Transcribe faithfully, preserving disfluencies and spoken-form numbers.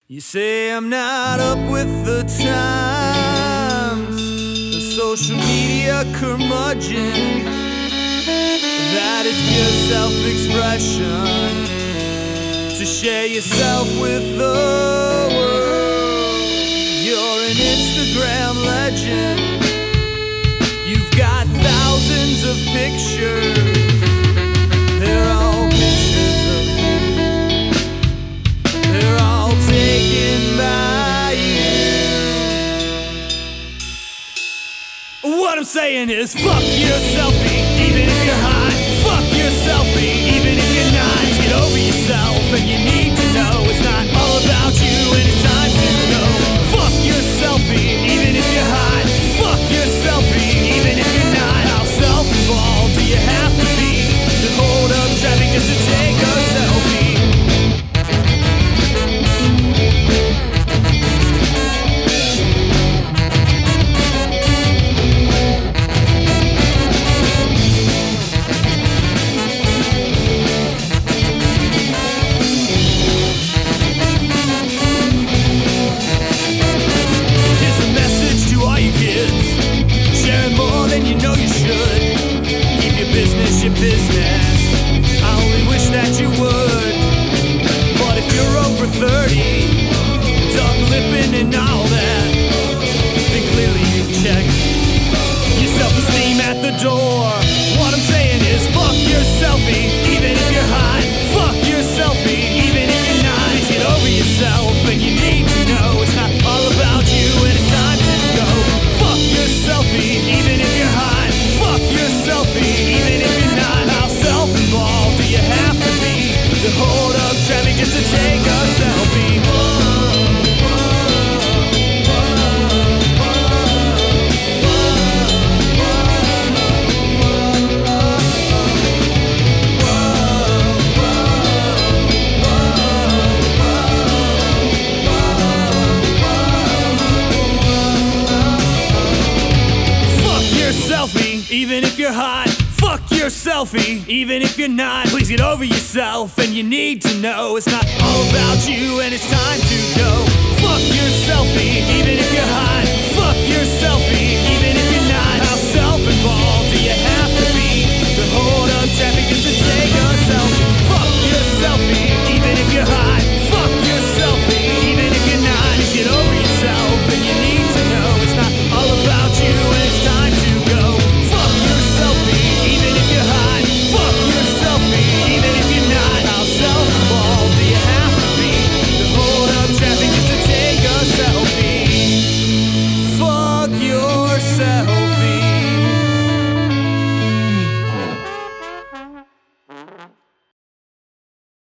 You say I'm not up with the times, the social media curmudgeon, that it's pure self-expression, to share yourself with the world. You're an Instagram legend, you've got thousands of pictures, they're all pictures of you, they're all taken by you. What I'm saying is, fuck your selfie, even if you're hot. Fuck your selfie, even if you're not. Get over yourself, and you need to know it's not all about you, and it's time to go. Fuck your selfie, even if you're hot. Fuck your selfie, even if you're not. How self-involved do you have to be to hold up traffic just to take a selfie? Your business, I only wish that you would. But if you're over thirty, duck lipping and all that, then clearly you've checked your self-esteem at the door. What I'm saying is, fuck your selfie, even if you're hot. Fuck your selfie, even if you're not. Get over yourself, and you need to know it's not all about you, and it's time to go. Fuck your selfie, even if you're hot. Fuck your selfie, even if you're not. How self-involved do you have to be to hold up traffic just to take a selfie? Fuck your selfie, even if you're hot. Fuck your selfie, even if you're not. Please get over yourself, and you need to know it's not all about you, and it's time